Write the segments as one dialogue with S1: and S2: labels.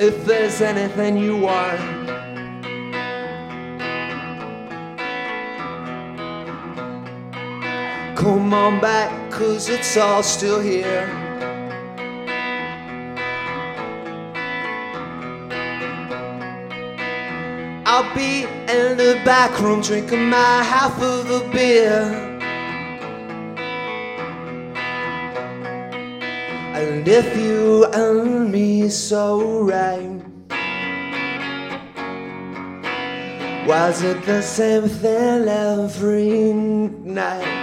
S1: if there's anything you want. Come on back, 'cause it's all still here. I'll be in the back room drinking my half of the beer. And if you and me so right, was it the same thing every night?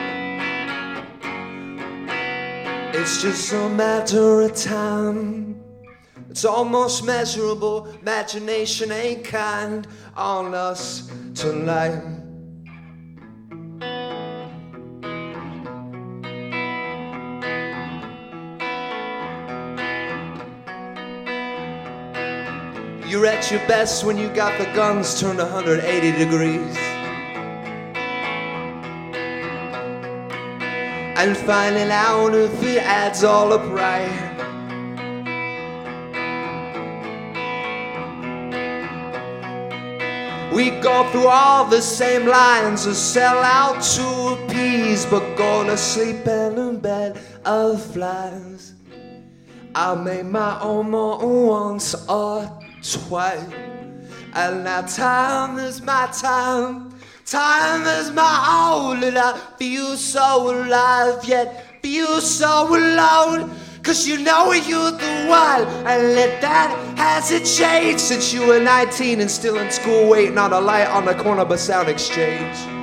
S1: It's just a matter of time. It's almost measurable. Imagination ain't kind on us tonight. You're at your best when you got the guns turned 180 degrees. And finding out if it adds all up right. We go through all the same lines of sell out to appease, but go to sleep in a bed of flies. I made my own moan once or twice, and now time is my time. Time is my own, and I feel so alive, yet feel so alone. 'Cause you know you're the one, and that hasn't changed since you were 19 and still in school waiting on a light on the corner of a Sound Exchange.